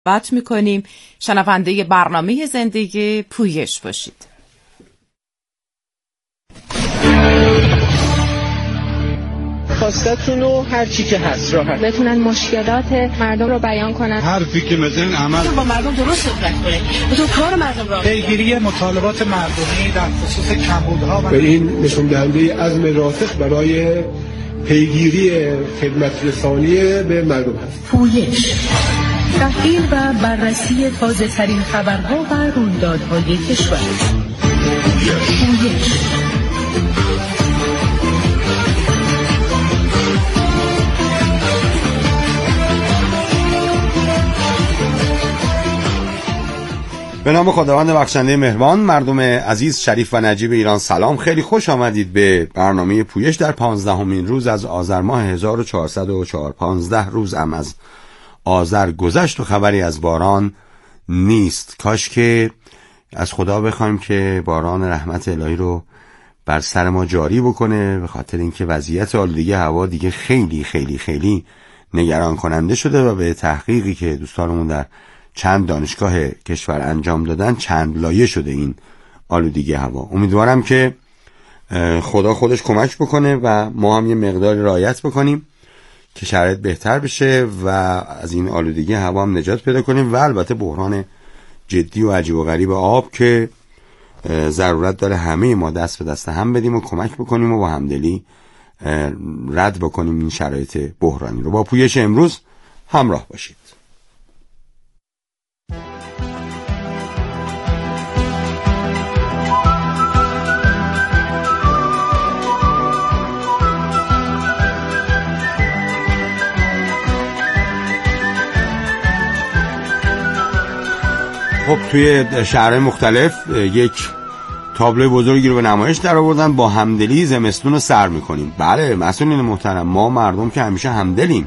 صحبت میکنیم. شنونده برنامه زندگی پویش باشید. خواستتون رو هر چی که هست راحت بتونن مشکلات مردم رو بیان کنن، حرفی که مثلا عمل با مردم درست صحبت کنه، تو کار مردم را پیگیری مطالبات مردمی در خصوص کمبودها و این نشون دهنده عزم راسخ برای پیگیری خدمت رسانی به مردم هست. پویش، تحلیل و بررسی تازه ترین خبرها و رویدادهای کشور. پویش. به نام خداوند بخشنده مهربان. مردم عزیز، شریف و نجیب ایران، سلام. خیلی خوش آمدید به برنامه پویش در 15مین روز از آذر ماه 1404. 15 روز هم از آذر گذشت و خبری از باران نیست. کاش که از خدا بخوایم که باران رحمت الهی رو بر سر ما جاری بکنه، به خاطر اینکه وضعیت آلودگی هوا دیگه خیلی خیلی خیلی نگران کننده شده و به تحقیقی که دوستانمون در چند دانشگاه کشور انجام دادن چند لایه شده این آلودگی هوا. امیدوارم که خدا خودش کمک بکنه و ما هم یه مقداری رعایت بکنیم که شرایط بهتر بشه و از این آلودگی هوا هم نجات پیدا کنیم و البته بحران جدی و عجیب و غریب آب که ضرورت داره همه ما دست به دست هم بدیم و کمک بکنیم و با همدلی رد بکنیم این شرایط بحرانی رو. با پویش امروز همراه باشید. خب توی شهرهای مختلف یک تابلو بزرگی رو به نمایش در آوردن، با همدلی زمستون رو سر میکنیم. بله مسئولین محترم، ما مردم که همیشه همدلیم،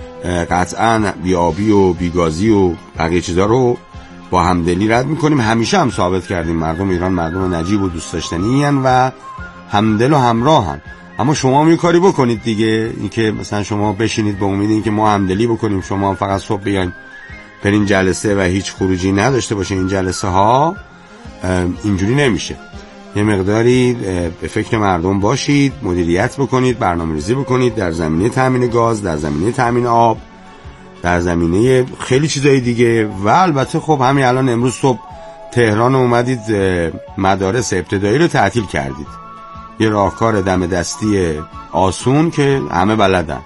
قطعا بیابی و بیگازی و بقیه چیزا رو با همدلی رد میکنیم. همیشه هم ثابت کردیم مردم ایران مردم نجیب و دوست داشتنی هن و همدل و همراهن. اما شما هم یه کاری بکنید دیگه، اینکه مثلا شما بشینید به امید اینکه ما همدلی بکنیم، شما فقط صبح بیاین برین جلسه و هیچ خروجی نداشته باشه این جلسه ها، اینجوری نمیشه. یه مقداری به فکر مردم باشید، مدیریت بکنید، برنامه‌ریزی بکنید در زمینه تامین گاز، در زمینه تامین آب، در زمینه خیلی چیزای دیگه. و البته خب همین الان امروز صبح تهران اومدید مدارس ابتدایی رو تعطیل کردید. یه راهکار دم دستی آسون که همه بلدن.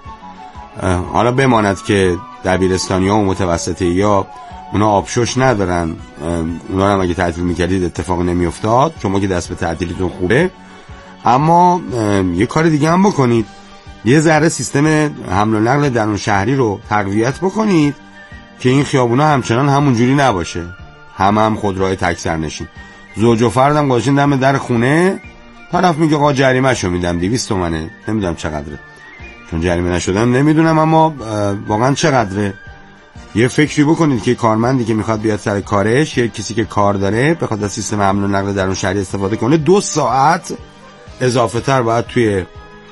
حالا بماند که دبیرستانی‌ها و متوسطه‌ای‌ها اونا آبشوش ندارن، اونا هم اگه تعطیل میکردید اتفاق نمیافتاد، شما که دست به تعطیلتون خوبه. اما یه کار دیگه هم بکنید، یه ذره سیستم حمل و نقل درون شهری رو تقویت بکنید که این خیابونا همچنان همونجوری نباشه، هم خودروهای تک سرنشین. زوج و فردم گذاشتین دم در خونه، طرف میگه آقا جریمه‌شو میدم 200 تومنه، نمیدونم چقدره، چون جریمه نشدم نمیدونم، اما واقعا چقدره. یه فکری بکنید که کارمندی که میخواد بیاد سر کارش، یا کسی که کار داره بخواد از سیستم حمل و نقل درون شهری استفاده کنه، 2 ساعت اضافه تر باید توی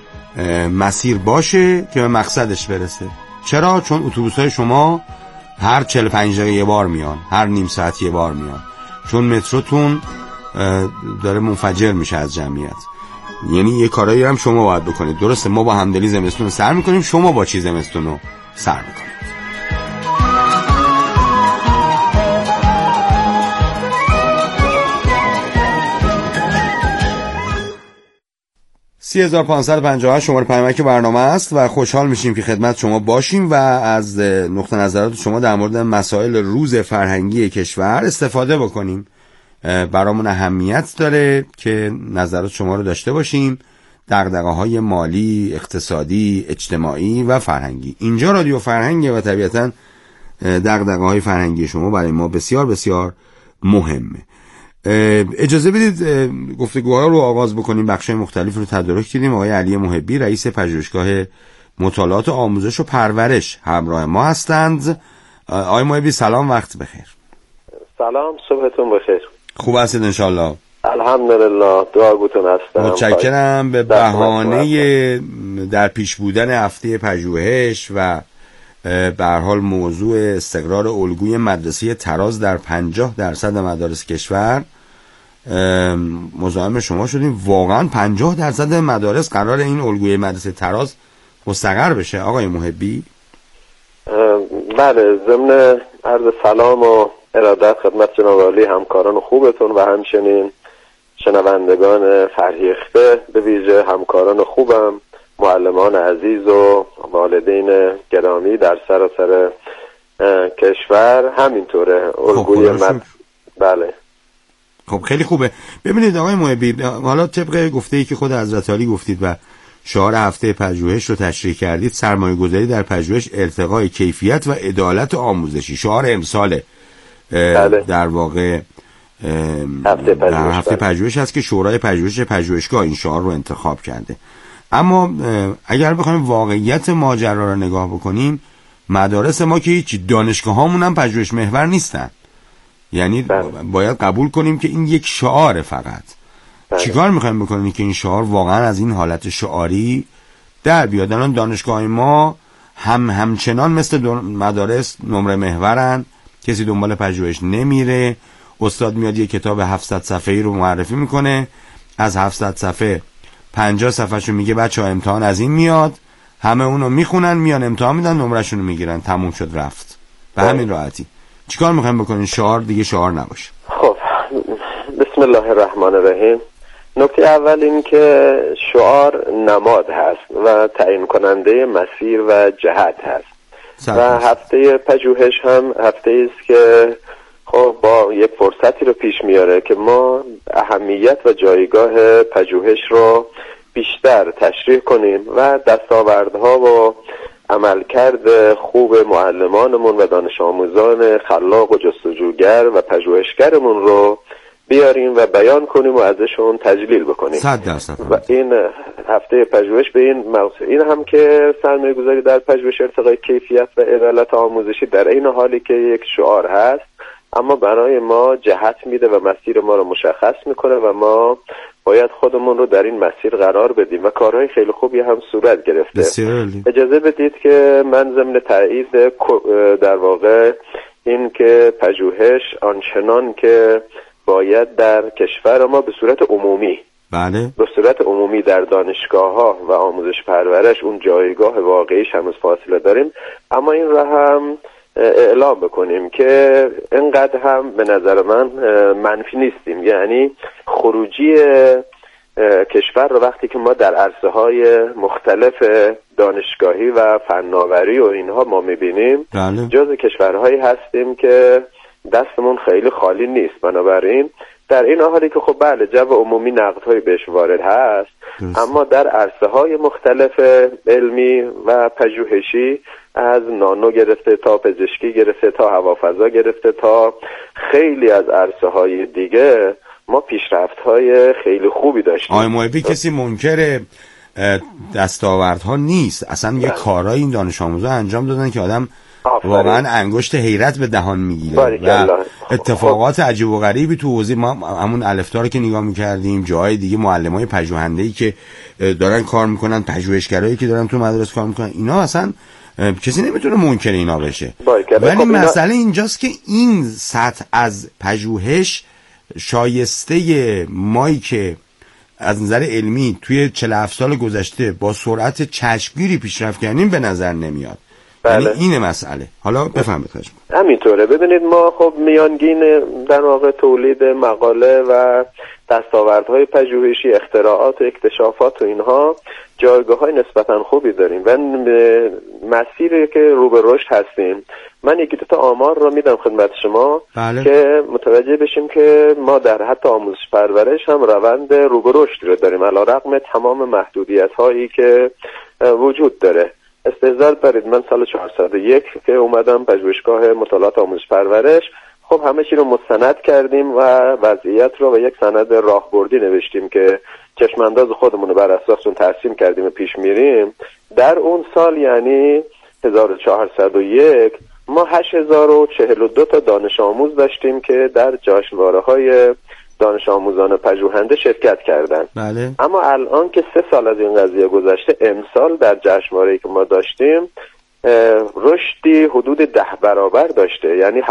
مسیر باشه که به مقصدش برسه. چرا؟ چون اتوبوس‌های شما هر 45 دقیقه یه بار میان، هر نیم ساعت یه بار میان، چون متروتون داره منفجر میشه از جمعیت. یعنی یه کارایی هم شما باید بکنید. درسته ما با همدلی زمستون رو سر میکنیم، شما با چی زمستون رو سر میکنید؟ $30,558 شماره پیامک برنامه است و خوشحال میشیم که خدمت شما باشیم و از نقطه نظرات شما در مورد مسائل روز فرهنگی کشور استفاده بکنیم. برامون اهمیت داره که نظرات شما رو داشته باشیم، دغدغه‌های مالی، اقتصادی، اجتماعی و فرهنگی. اینجا رادیو فرهنگه و طبیعتاً دغدغه‌های فرهنگی شما برای ما بسیار بسیار مهمه. اجازه بدید گفتگوها رو آغاز بکنیم. بخشای مختلف رو تدارک دیدیم. آقای علی محبی رئیس پژوهشگاه مطالعات آموزش و پرورش همراه ما هستند. آقای محبی سلام، وقت بخیر. سلام، صبحتون بخیر. خوب هستید انشالله؟ الحمدلله، دعاگوتون هستم. متشکرم. به بهانه در پیش بودن هفته پژوهش و به هر حال موضوع استقرار الگوی مدرسه تراز در 50% مدارس کشور مزاحم شما شدیم. واقعا 50% مدارس قرار این الگوی مدرسه تراز مستقر بشه آقای محبی؟ بله، ضمن عرض سلام و ارادت خدمت جناب عالی همکاران خوبتون و همچنین شنوندگان فرهیخته، به ویژه همکاران خوبم، معلمان عزیز و والدین گرامی در سراسر کشور، همینطوره الگوی بله. خب خیلی خوبه. ببینید آقای محبی، حالا طبق گفته‌ای که خود حضرت عالی گفتید و شعار هفته پژوهش رو تشریح کردید، سرمایه‌گذاری در پژوهش، ارتقای کیفیت و عدالت آموزشی، شعار امسال در واقع هفته پژوهش هست که شورای پژوهشگاه این شعار رو انتخاب کرده. اما اگر بخوایم واقعیت ماجرا رو نگاه بکنیم، مدارس ما که هیچ، دانشگاه‌هامون هم پژوهش محور نیستن. یعنی باید قبول کنیم که این یک شعار فقط. چیکار میخوایم بکنیم که این شعار واقعا از این حالت شعاری در بیاد؟ الان دانشگاه ما همچنان مثل مدارس نمره محورن، کسی دنبال پژوهش نمیره. استاد میاد یه کتاب 700 صفحه‌ای رو معرفی میکنه، از 700 صفحه 50 صفحه‌شو میگه بچه‌ها امتحان از این میاد، همه اونو میخونن، میان امتحان میدن، نمرهشون رو میگیرن، تموم شد رفت. به همین راحتی. چیکار میخوایم بکنین شعار دیگه شعار نباشه؟ خب بسم الله الرحمن الرحیم. نکته اول این که شعار نماد هست و تعیین کننده مسیر و جهت هست و هفته پژوهش هم هفته است که خب با یک فرصتی رو پیش میاره که ما اهمیت و جایگاه پژوهش رو بیشتر تشریح کنیم و دستاوردها و عملکرد خوب معلمانمون و دانش آموزان خلاق و جستجوگر و پژوهشگرمون رو بیاریم و بیان کنیم و ازشون تجلیل بکنیم. 100%. و این هفته پژوهش به این موضوع، این هم که سرمایه‌گذاری در پژوهش، ارتقای کیفیت و عدالت آموزشی در این حالی که یک شعار هست، اما برای ما جهت میده و مسیر ما رو مشخص میکنه و ما باید خودمون رو در این مسیر قرار بدیم و کارهای خیلی خوبی هم صورت گرفته. اجازه بدید که من ضمن تایید در واقع این که پژوهش آنچنان که باید در کشور ما به صورت عمومی، بله، به صورت عمومی در دانشگاه‌ها و آموزش پرورش اون جایگاه واقعیش هنوز فاصله داریم، اما این را هم اعلام بکنیم که اینقدر هم به نظر من منفی نیستیم. یعنی خروجی کشور رو وقتی که ما در عرصه‌های مختلف دانشگاهی و فناوری و اینها ما می‌بینیم، جز کشورهایی هستیم که دستمون خیلی خالی نیست. بنابراین در این حالی که خب بله جو عمومی نقدهای بهش وارد هست، اما در عرصه‌های مختلف علمی و پژوهشی، از نانو گرفته تا پزشکی گرفته تا هوافضا گرفته تا خیلی از عرصه‌های دیگه، ما پیشرفت‌های خیلی خوبی داشتیم. آقای محبی، کسی منکر دستاوردها نیست، اصلا یه کارایی این دانش آموزا انجام دادن که آدم واقعا انگشت حیرت به دهان میگیره و اتفاقات عجیب و غریبی تو حوزه ما، همون الفتا رو که نگاه میکردیم، جای دیگه معلمای پژوهنده‌ای که دارن کار میکنن، پژوهشگرایی که دارن تو مدرسه کار میکنن، اینا اصلا کسی نمیتونه منکر اینا بشه. ولی مسئله اینجاست که این سطح از پژوهش شایسته مایی که از نظر علمی توی 47 سال گذشته با سرعت چشمگیری پیشرفت کردیم به نظر نمیاد. یعنی این مسئله. حالا بفهمید خواهش می‌کنم. همینطوره. ببینید ما خب میانگین در واقع تولید مقاله و دستاوردهای پژوهشی، اختراعات و اکتشافات و اینها جایگاه‌های نسبتاً خوبی داریم و مسیری که رو به رشد هستیم. من یکی دو تا آمار رو میدم خدمت شما که متوجه بشیم که ما در حتی آموزش پرورش هم روند رو به رشد رو داریم علیرغم تمام محدودیت‌هایی که وجود داره. استحضار برید من سال 401 که اومدم پژوهشگاه مطالعات آموزش پرورش، خب همه چی رو مستند کردیم و وضعیت رو و یک سند راهبردی نوشتیم که چشم انداز خودمون رو بر اساس اون ترسیم کردیم و پیش میریم. در اون سال یعنی 1401 ما 8042 تا دانش آموز داشتیم که در جشنواره‌های دانش آموزان پژوهنده شرکت کردن. بله. اما الان که 3 سال از این قضیه گذشته، امسال در جشنواره‌ای که ما داشتیم رشدی حدود 10 برابر داشته، یعنی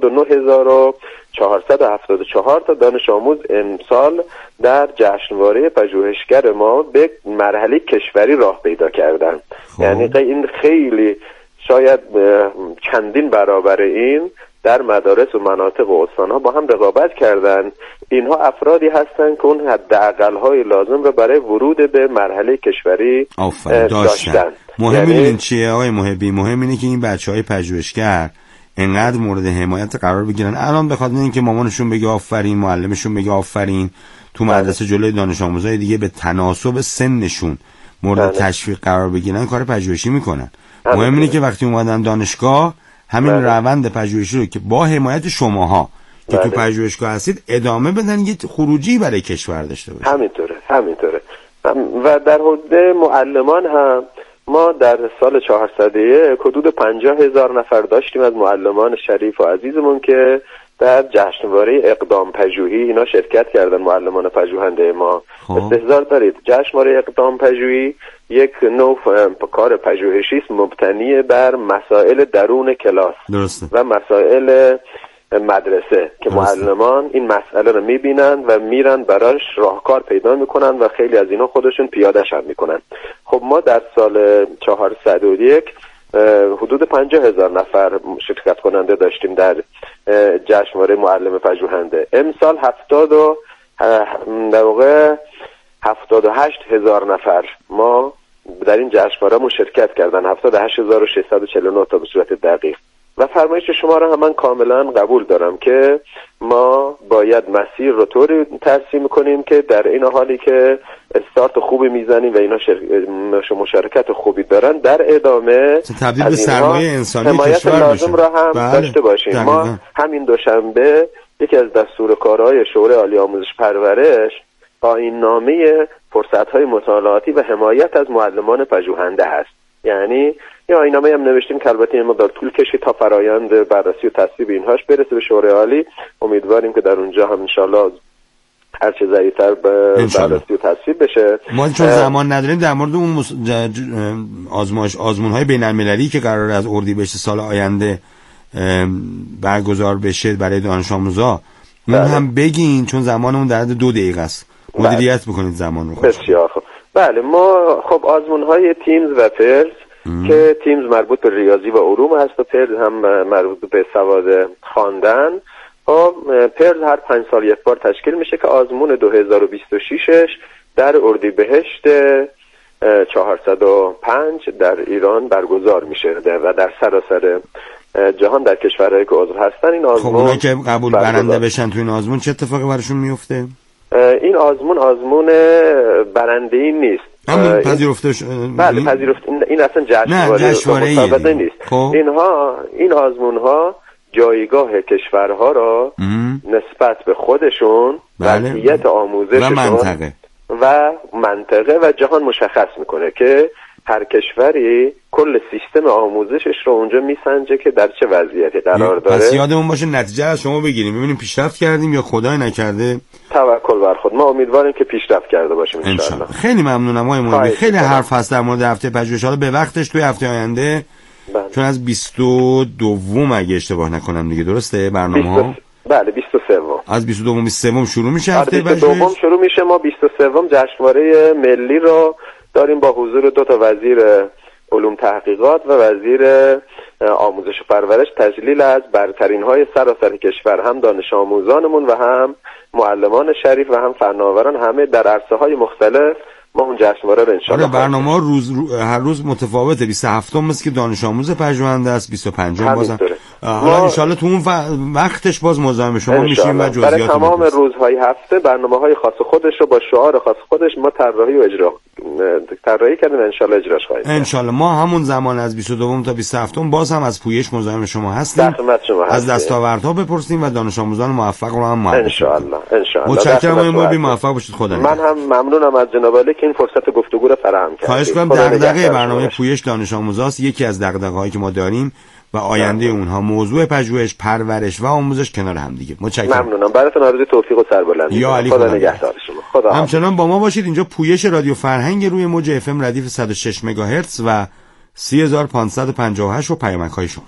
79474 تا دانش آموز امسال در جشنواره پژوهشگر ما به مرحله کشوری راه پیدا کردن. یعنی این خیلی شاید چندین برابر این در مدارس و مناطق و استان‌ها با هم رقابت کردن. اینها افرادی هستند که اون حداقل‌های لازم رو برای ورود به مرحله کشوری داشتن. مهم این چیه آقای محبی؟ مهم اینه که این بچه‌های پژوهشگر انقدر مورد حمایت قرار بگیرن. الان به خاطر اینکه مامانشون بگه آفرین، معلمشون بگه آفرین، تو مدرسه جلوی دانش آموزای دیگه به تناسب سنشون مورد تشویق قرار بگیرن، کار پژوهشی میکنن. مهم اینه که وقتی اومدن دانشگاه همین روند پژوهشی رو که با حمایت شماها که تو پژوهشگاه هستید ادامه بدن، یه خروجی برای کشور داشته باشه. همینطوره. و در حوزه معلمان هم ما در سال 401 حدود 50,000 نفر داشتیم از معلمان شریف و عزیزمون که در جشنواره اقدام پژوهی اینا شرکت کردن. معلمان پژوهنده ما استحضار دارید، جشنواره اقدام پژوهی یک نوع کار پژوهشی است مبتنی بر مسائل درون کلاس و مسائل مدرسه که معلمان این مسئله رو میبینن و میرن براش راهکار پیدا میکنن و خیلی از اینا خودشون پیاده‌ش هم میکنن. خب ما در سال 401 حدود 50,000 نفر شرکت کننده داشتیم در جشنواره معلم پژوهنده. امسال 78,000 نفر ما در این جشنواره مشارکت کردن، 78,649 تا به صورت دقیق. و فرمایش شما را هم من کاملا قبول دارم که ما باید مسیر رو طوری ترسیم کنیم که در این حالی که استارت خوبی میزنیم و اینا مشارکت خوبی دارن، در ادامه تبدیل به سرمایه انسانی حمایت لازم را هم داشته باشیم. ما همین دوشنبه یکی از دستورکارهای شورای عالی آموزش پرورش آیین نامه فرصت‌های مطالعاتی و حمایت از معلمان پژوهنده هست. یعنی یه آیین‌نامه هم نوشتیم که البته این مقدار طول کشید تا فرایند بررسی و تصویب اینهاش برسه به شورای عالی. امیدواریم که در اونجا هم انشالله هر چه ضریع‌تر بررسی و تصویب بشه. ما چون زمان نداریم در مورد اون آزمون‌های بین‌المللی که قراره از اردیبهشت سال آینده برگزار بشه برای دانش آموزا اون هم بگین، چون زمانمون در حد 2 دقیقه است. مدیریت بکنید زمان رو. بسیار خوب. بله، ما خب آزمون‌های تیمز و پرز که تیمز مربوط به ریاضی و علوم هست و پرز هم مربوط به سواد خواندن. خب پرز هر 5 سال یک بار تشکیل میشه که آزمون 2026 در اردیبهشت 405 در ایران برگزار میشه و در سراسر جهان در کشورهایی که عضو هستن این آزمون. خب اونا که قبول برنده بشن تو این آزمون چه اتفاقی براشون میفته؟ این آزمون برنده‌ای نیست. پذیرفته بله پذیرفته. این اصلا جشنواره نیست. این آزمون‌ها جایگاه کشورها را نسبت به خودشون، وضعیت آموزششون و منطقه و جهان مشخص میکنه که هر کشوری کل سیستم آموزشش رو اونجا میسنجه که در چه وضعیتی قرار داره. پس یادمون باشه نتیجه از شما بگیریم ببینیم پیشرفت کردیم یا خدای نکرده توکل بر خود. ما امیدواریم که پیشرفت کرده باشیم ان شاء الله. خیلی ممنونم آقای محبی. خیلی حرف هست در مورد هفته پژوهش، حالا به وقتش توی هفته آینده چون از 22 اگه اشتباه نکنم دیگه، درسته برنامه‌ها؟ بله 23 از 22 23 شروع میشه هفته پژوهش. 22 شروع میشه. ما 23 جشنواره ملی رو داریم با حضور 2 تا وزیر علوم تحقیقات و وزیر آموزش و پرورش، تجلیل از برترین های سراسر کشور، هم دانش آموزانمون و هم معلمان شریف و هم فناوران، همه در عرصه های مختلف ما اون جشنواره رو انشالله. برنامه هر روز متفاوته. 27م مثل که دانش آموز پژوهنده است، 25م بازم حالا انشالله تو اون وقتش باز مزاحم شما میشیم و جزئیات برای تمام روزهای هفته برنامه‌های خاص خودش رو با شعار خاص خودش ما طراحی کردیم، انشالله اجراش خواهیم کرد. انشالله ما همون زمان از 22 تا 27 باز هم از پویش مزاحم شما هستیم، از دستاوردها بپرسیم و دانش آموزان موفق رو هم معرفی انشالله. متشکرم آقای موفق باشید. خدا من هم ممنونم از جناب عالی که این فرصت گفتگو رو فراهم کردید. خواهش کنم. دغدغه برنامه پویش دانش آموزاست، یکی از دغدغه‌هایی که ما داریم و آینده اونها موضوع پژوهش، پرورش و آموزش کنار هم دیگه. متشکرم. ممنونم. براتون آرزوی توفیق و سربلندی. خدا نگهدار شما. همچنان با ما باشید. اینجا پویش رادیو فرهنگ روی موج FM ردیف 106 مگاهرتز و 30,558 و پیامک‌های شما.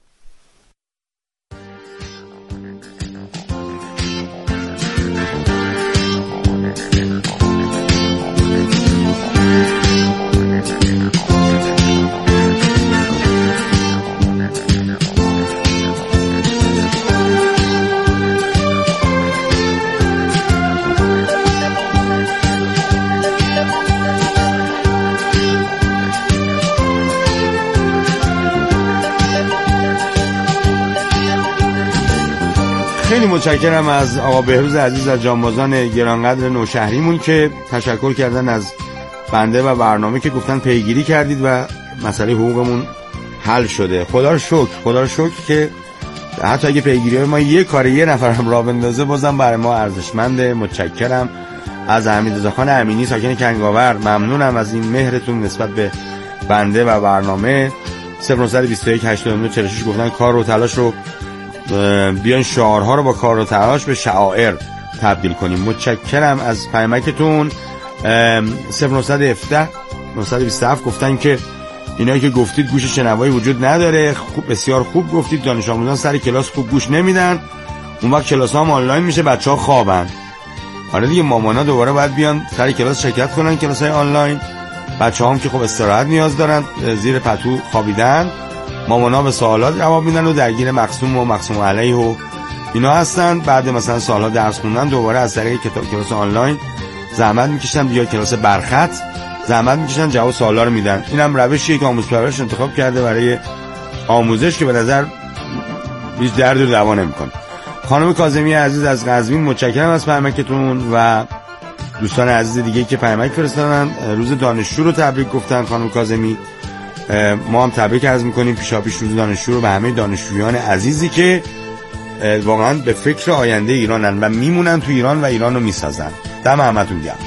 خیلی متشکرم از آقا بهروز عزیز از جانبازان گرانقدر نوشهریمون که تشکر کردن از بنده و برنامه که گفتن پیگیری کردید و مسئله حقوقمون حل شده. خدا رو شکر که حتی اگه پیگیری ما یه کار یه نفرم راه بندازه بازم برای ما ارزشمنده. متشکرم از حمیدرضا خان امینی ساکن کنگاور، ممنونم از این مهرتون نسبت به بنده و برنامه. 0921 89 46 گفتن کار و تلاش رو بیان شعارها رو با کار و تلاش به شعائر تبدیل کنیم. متشکرم از پیامکتون. 0917 927 گفتن که اینایی که گفتید گوش شنوایی وجود نداره. بسیار خوب گفتید، دانش آموزان سر کلاس خوب گوش نمیدن، اون وقت کلاس ها هم آنلاین میشه، بچه‌ها خوابن. آره دیگه، مامانا دوباره باید بیان سر کلاس شرکت کنن، کلاس های آنلاین. بچه‌ها هم که خب استراحت نیاز دارن، زیر پتو خوابیدن. مامانا به سوالات جواب میدن و درگیر مقسوم و مقسوم علیه و اینا هستن. بعد مثلا سال‌ها درس خوندن دوباره از طریق کلاس آنلاین زحمت میکشن، بیا کلاس برخط زحمت میکشن، جواب سوالا رو میدن. اینم روشیه که آموزش پرورش انتخاب کرده برای آموزش که به نظر هیچ درد و دوا نمیکنه. خانم کاظمی عزیز از قزوین، متشکرم از پیامکتون و دوستان عزیز دیگه که پیامک فرستادن. روز دانشجو رو تبریک گفتن خانم کاظمی. ما هم تبریک عرض میکنیم پیشاپیش روز دانشجو رو به همه دانشجویان عزیزی که واقعا به فکر آینده ایرانن و میمونن تو ایران و ایران رو میسازن. دم همتون گرم.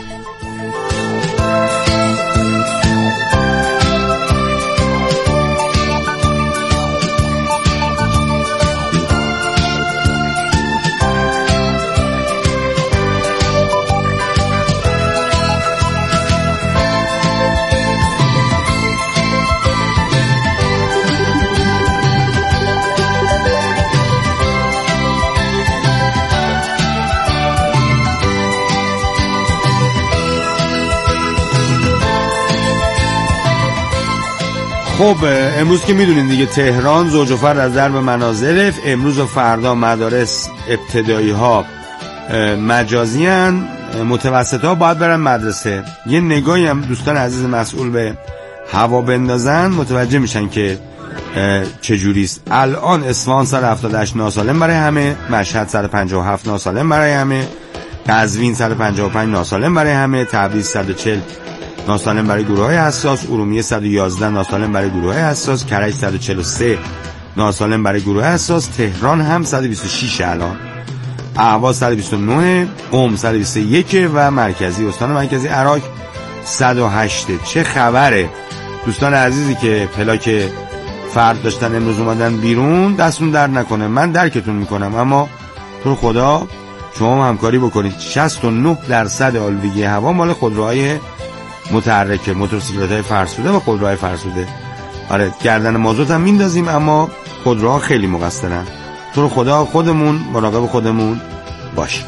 خب امروز که میدونین دیگه تهران زوج و فرد از درب منازل، امروز و فردا مدارس ابتدایی ها مجازی هن، متوسط ها باید برن مدرسه. یه نگاهی هم دوستان عزیز مسئول به هوا بندازن متوجه میشن که چجوریست. الان اصفهان 178 ناسالم برای همه، مشهد 157 ناسالم برای همه، قزوین 155 ناسالم برای همه، تبریز 140 ناسالم برای گروه‌های حساس، ارومیه 111 ناسالم برای گروه‌های حساس، کرج 143 ناسالم برای گروه حساس، تهران هم 126 الان، اهواز 129، قم 121 و مرکزی استان مرکزی عراق 108. چه خبره دوستان عزیزی که پلاک فرد داشتن امروز اومدن بیرون، دستون در نکنه، من درکتون میکنم، اما تو خدا شما هم همکاری بکنید. 69% آلودگی هوا مال خودروهای متحرکه، موتورسیکلت‌های فرسوده و خودروهای فرسوده. آره گردن مازوت هم میندازیم اما خودروها خیلی مقصرن. تو خدا خودمون مراقب خودمون باش.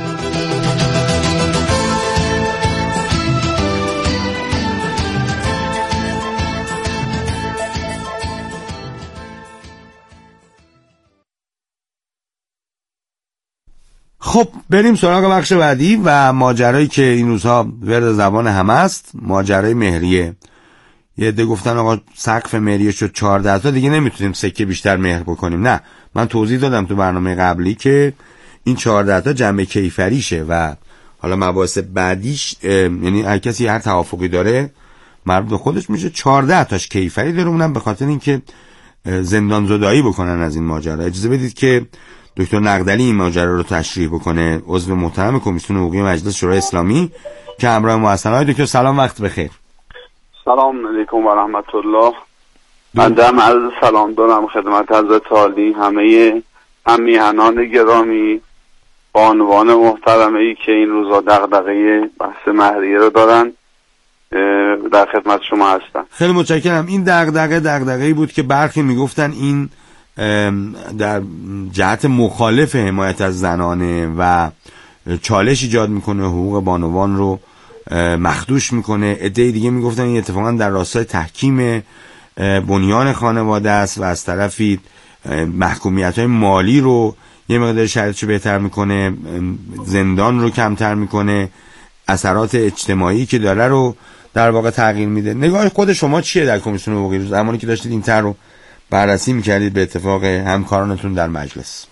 خب بریم سراغ بخش بعدی و ماجرایی که این روزها ورد زبان همه است، ماجرای مهریه. یه عده گفتن آقا سقف مهریه شد 14 تا، دیگه نمیتونیم سکه بیشتر مهر بکنیم. نه، من توضیح دادم تو برنامه قبلی که این 14 تا جمع کیفریشه و حالا مباحث بعدیش یعنی هر کسی هر توافقی داره مربوط به خودش میشه. 14 تاش کیفری داره، اونم به خاطر اینکه زندان زدایی بکنن از این ماجرا. اجازه بدید که دکتر نقدلی این ماجرا رو تشریح بکنه، عضو محترم کمیسیون حقوقی مجلس شورای اسلامی که همراه ما هستن. آقای دکتر سلام، وقت بخیر. سلام علیکم و رحمت الله. من دم عرض سلام دارم خدمت حضرت عالی، همه همیهنان گرامی، بانوان محترمه ای که این روزا دغدغه بحث مهریه رو دارن. در خدمت شما هستم. خیلی متشکرم. این دغدغه‌ای بود که برخی میگفتن این در جهت مخالف حمایت از زنانه و چالش ایجاد میکنه، حقوق بانوان رو مخدوش میکنه. عده‌ای دیگه میگفتن این اتفاقا در راستای تحکیم بنیان خانواده است و از طرفی محکومیت‌های مالی رو یه مقدار شرایطش بهتر میکنه، زندان رو کمتر میکنه، اثرات اجتماعی که داره رو در واقع تغییر میده. نگاه خود شما چیه در کمیسیون حقوقی زمانی که داشتید این طرح رو بررسی میکردید به اتفاق همکارانتون در مجلس؟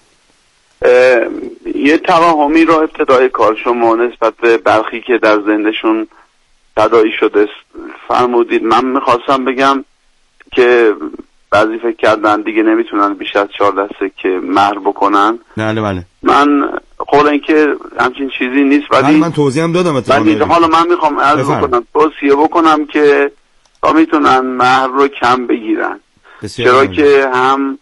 یه توهمی رو ابتدای کار شما نسبت به برخی که در ذهنشون تداعی شده فرمودید. من میخواستم بگم که بعضی فکر کردن دیگه نمیتونن بیش از 14 سکه مهر بکنن. بله. من قول این که همچین چیزی نیست، ولی من توضیح هم دادم. حالا من میخوام عرض بکنم، توصیه بکنم که تا میتونن مهر رو کم بگیرن، چرا که هم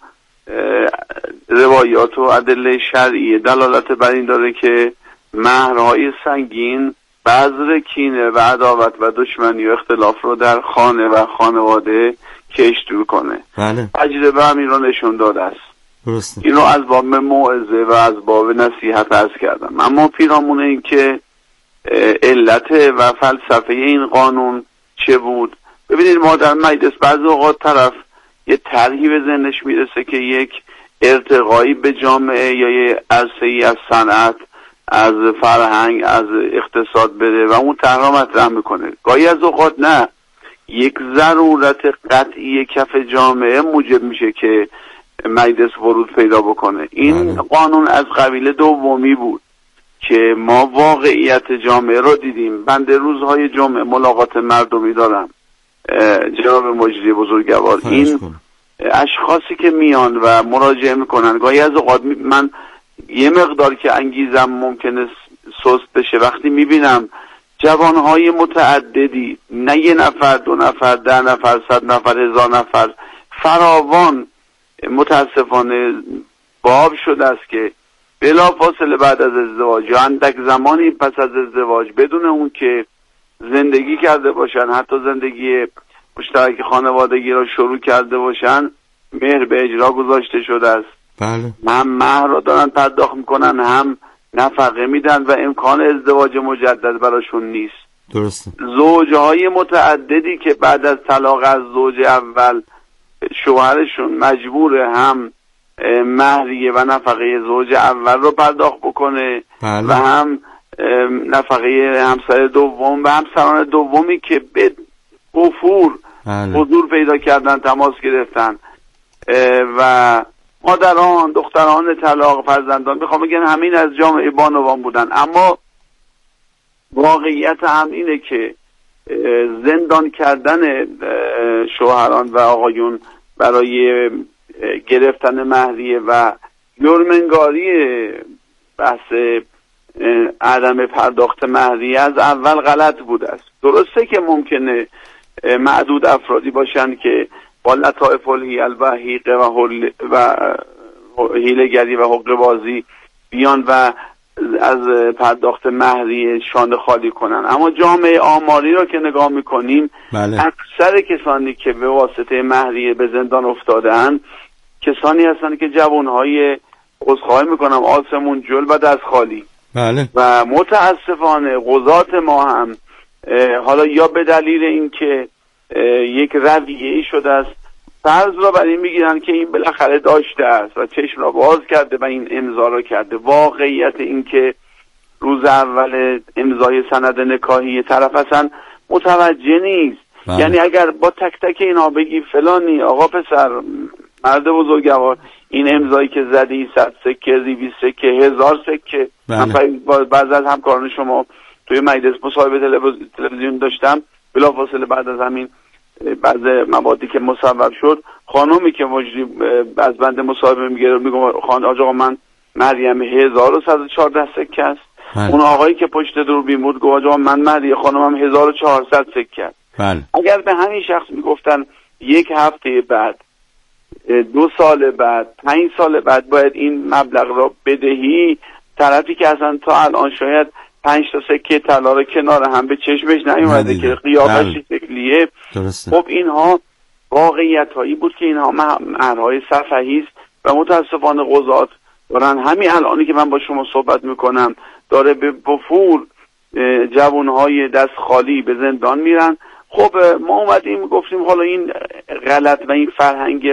روایات و ادله شرعی دلالت بر این داره که مهرهای سنگین بذر کینه و عداوت و دشمنی و اختلاف رو در خانه و خانواده کشت میکنه. بله. تجربه هم این رو نشون داده است. درسته. این رو از باب موعظه و از باب نصیحت عرض کردم. اما پیرامون این که علت و فلسفه این قانون چه بود، ببینید ما در مجلس بعضی اوقات طرف یه طرحی به ذهنش میرسه که یک ارتقایی به جامعه یا یه عرصه‌ای از صنعت، از فرهنگ، از اقتصاد بده و اون طرح را مطرح میکنه. گاهی از اوقات نه، یک ضرورت قطعی کف جامعه موجب میشه که مجلس ورود پیدا بکنه. این قانون از قبیل دومی بود که ما واقعیت جامعه رو دیدیم. بنده روزهای جمعه ملاقات مردمی دارم جناب مجری بزرگوار. این اشخاصی که میان و مراجعه میکنن، گاهی از اوقات من یه مقدار که انگیزم ممکنه سست بشه وقتی میبینم جوانهای متعددی، نه یه نفر، 2 نفر، 10 نفر، 100 نفر، 1000 نفر، فراوان متاسفانه باب شده است که بلا فاصله بعد از ازدواج یا اندک زمانی پس از ازدواج بدون اون که زندگی کرده باشن، حتی زندگی مشترک خانوادگی را شروع کرده باشن، مهر به اجرا گذاشته شده است. بله. هم مهر را دارن پرداخت میکنن، هم نفقه میدن و امکان ازدواج مجدد براشون نیست. درسته. زوجهای متعددی که بعد از طلاق از زوج اول شوهرشون مجبور هم مهریه و نفقه زوج اول رو پرداخت بکنه. بله. و هم نفقه همسر دوم و همسران دومی که به وفور حضور پیدا کردن، تماس گرفتن و مادران، دختران طلاق، فرزندان، میخوام بگم همین از جامعه بانوان بودن. اما واقعیت هم اینه که زندان کردن شوهران و آقایون برای گرفتن مهریه و یرمنگاری بحث عدم پرداخت مهریه از اول غلط بوده است. درسته که ممکنه معدود افرادی باشن که با لطائف الحیل و حیقه و حیله‌گری و حقه بازی بیان و از پرداخت مهریه شانه خالی کنن. اما جامعه آماری را که نگاه میکنیم، بله. اکثر کسانی که به واسطه مهریه به زندان افتادن کسانی هستند که جوانهای عذرخواهی میکنم آسمون جل و دست خالی. بله. و متاسفانه قضات ما هم حالا یا به دلیل اینکه یک رویه‌ای شده است، فرض را بر این میگیرن که این بالاخره داشته است و چشم را باز کرده و این امضا را کرده. واقعیت این که روز اول امضای سند نکاحی طرف اصلا متوجه نیست. بله. یعنی اگر با تک تک اینا بگی فلانی آقا پسر مرد بزرگوار این امضایی که زدی 100 سکه، 200 سکه، 1000 سکه. بله. من بعضی از همکاران شما توی مجلس مصاحبه تلویزیون داشتم، بلافاصله بعد از همین بعض موادی که مصوب شد، خانومی که مجری از بنده مصاحبه میگه میگم آقا من مریم 1114 سکه است. بله. اون آقایی که پشت دوربین بود گفت آقا من مریم خانومم 1400 سکه است. بله. اگر به همین شخص میگفتن یک هفته بعد، 2 سال بعد، 5 سال بعد باید این مبلغ را بدهی، طرفی که اصلا تا الان شاید 5 تا سکه طلا رو کنار هم به چشمش نیومده که قیافش شکلیه. خب اینها واقعیت هایی بود که اینها مهرهای سفهی است و متاسفانه قضات دارن همین الانی که من با شما صحبت میکنم داره به وفور جوانهای دست خالی به زندان میرن. خب ما اومدیم گفتیم حالا این غلط و این فرهنگ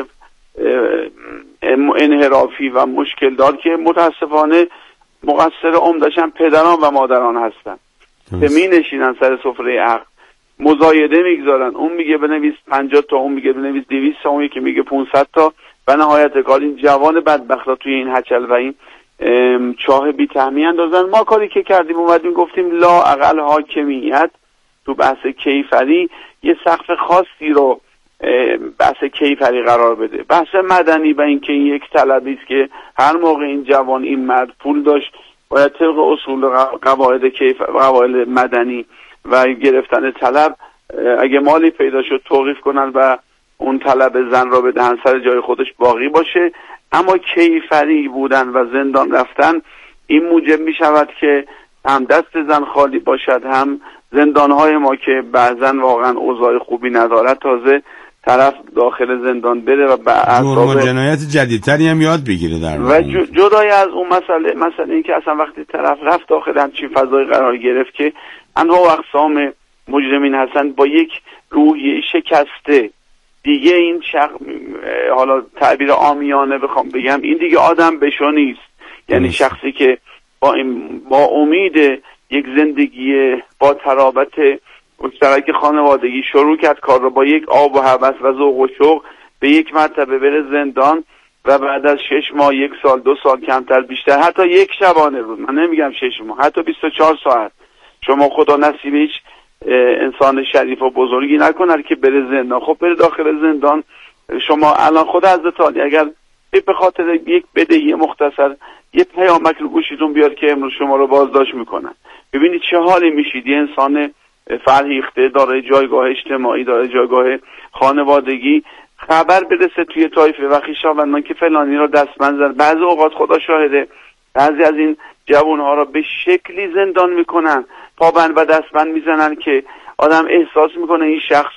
انحرافی و مشکل دار که متاسفانه مقصر عمدشن پدران و مادران هستن که می نشینن سر سفره عقل مزایده میگذارن، اون میگه بنویس 50 تا، اون میگه بنویس 200 تا، اون یکی میگه 500 تا و نهایت کار این جوان بدبخت را توی این هچل و این چاه بی تهمی اندازن. ما کاری که کردیم اومدیم گفتیم لا اقل حاکمیت تو بحث کیفری یه سقف خاصی رو بحث کیفری قرار بده. بحث مدنی و اینکه این یک طلبی است که هر موقع این جوان این مرد پول داشت باید طبق اصول قواعد مدنی و گرفتن طلب اگه مالی پیدا شد توقیف کنن و اون طلب زن را بدهن سر جای خودش باقی باشه. اما کیفری بودن و زندان رفتن این موجب می شود که هم دست زن خالی باشد، هم زندانهای ما که بعضن واقعا اوضاع خوبی ندارد تازه طرف داخل زندان بره و جرم جنایت جدیدتری هم یاد بگیره در و جدای از اون مسئله این که اصلا وقتی طرف رفت داخل همچین فضای قرار گرفت که انواع و اقسام مجرمین هستن با یک روحیه شکسته دیگه این حالا تعبیر عامیانه بخوام بگم این دیگه آدم بشو نیست. یعنی شخصی که با امید یک زندگی با ترابط مشترک خانوادگی شروع کرد کار رو با یک آب و هوس و ذوق و شوق به یک مرتبه بره زندان و بعد از 6 ماه 1 سال 2 سال کمتر بیشتر حتی یک شبانه روز، من نمیگم 6 ماه، حتی 24 ساعت شما خدا نصیب هیچ انسان شریف و بزرگی نکنه که بره زندان. خب بره داخل زندان شما الان خدا حضرت عالی اگر به خاطر یک بدهی مختصر یه پیامک رو گوشیتون بیاد که امروز شما رو بازداشت میکنن، ببینید چه حالی میشید. یه انسان فرهیخته داره جایگاه اجتماعی داره جایگاه خانوادگی خبر برسه توی طایفه و خویشاوندان که فلانی رو دستمند زد. بعضی اوقات خدا شاهده بعضی از این جوانها رو به شکلی زندان میکنن پابند و دستبند میزنن که آدم احساس میکنه این شخص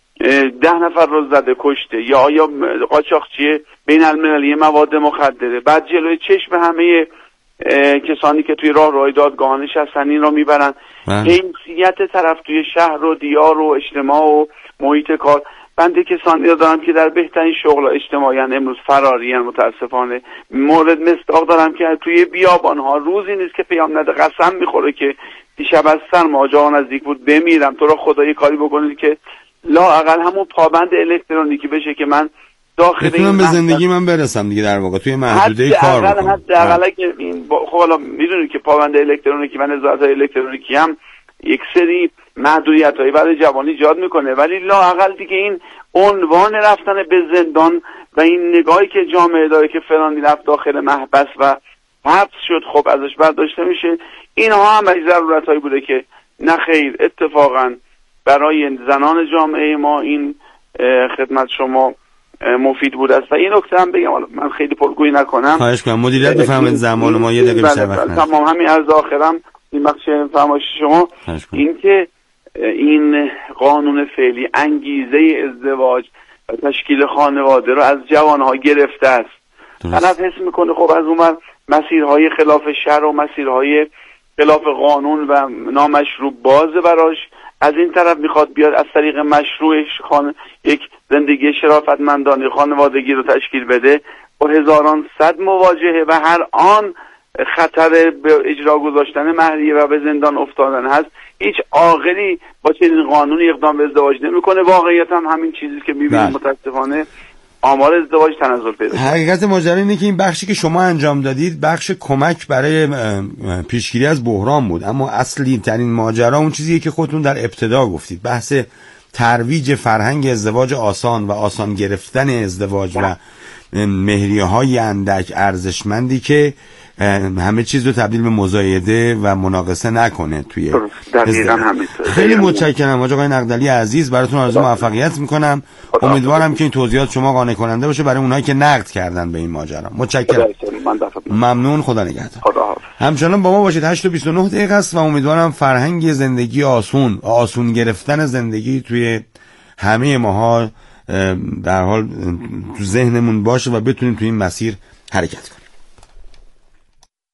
10 نفر رو زده کشته یا قاچاقچی بین المللی مواد مخدره. بعد جلوی چشم همه کسانی که توی راهروهای دادگاه نشستن این رو میبرن. حیثیت طرف توی شهر و دیار و اجتماع و محیط کار. بنده کسانی رو دارم که در بهترین شغل اجتماعی امروز فراری متاسفانه. مورد مصداق دارم که توی بیابانها روزی نیست که پیام نده قسم میخوره که دیشب از سرما جا نزدیک بود بمیرم، تو را خدا یه کاری بکنید که لااقل همون پابند الکترونیکی بشه که من داخل بتونم به زندگی من برسم دیگه، در واقع توی محدوده کار بکنم. حداقل که این خب حالا میدونید که پابند الکترونیکی و نظارت الکترونیکی هم یک سری محدودیت‌هایی برای جوانی ایجاد میکنه، ولی لااقل دیگه این عنوان رفتن به زندان و این نگاهی که جامعه داره که فلانی رفت داخل محبس و حبس شد خب ازش برداشته میشه. اینها هم ضرورت‌هایی بوده که نه خیر اتفاقا برای زنان جامعه ما این خدمت شما مفید بود است. و این نکته هم بگم من خیلی پرگویی نکنم، خواهش کنم مدیریت بفهمید زمان ما یه دقیقه بیشتر وقت نداریم. تمام همین عرض آخرم این بخش فرمایش شما این که این قانون فعلی انگیزه ازدواج و تشکیل خانواده رو از جوانها گرفته است. طرف حس میکنه خب از اون مسیرهای خلاف شرع و مسیرهای خلاف قانون و نامشروع بازه براش، از این طرف میخواد بیاد از طریق مشروعش یک زندگی شرافتمندانه خانوادگی رو تشکیل بده با هزاران صد مواجهه و هر آن خطر به اجرا گذاشتن مهریه و به زندان افتادن هست. هیچ عاقلی با چنین قانونی اقدام به ازدواج نمیکنه. واقعیت هم همین چیزی که میبینیم متاسفانه آمار ازدواج تنزل پیدا کرده. حقیقت ماجرا اینه که این بخشی که شما انجام دادید بخش کمک برای پیشگیری از بحران بود، اما اصلی ترین ماجرا اون چیزیه که خودتون در ابتدا گفتید، بحث ترویج فرهنگ ازدواج آسان و آسان گرفتن ازدواج و مهریه‌های اندک ارزشمندی که همه چیز رو تبدیل به مزایده و مناقصه نکنه توی خیلی متشکرم آقای نقدلی عزیز، براتون آرزوی موفقیت میکنم. امیدوارم که این توضیحات شما قانع کننده باشه برای اونایی که نقد کردن به این ماجرا. متشکرم. ممنون. خدا نگهدار. همچنان با ما باشید. 8:29 دقیقه است و امیدوارم فرهنگ زندگی آسون گرفتن زندگی توی همه ماها در حال تو ذهنمون باشه و بتونیم توی این مسیر حرکت کنیم.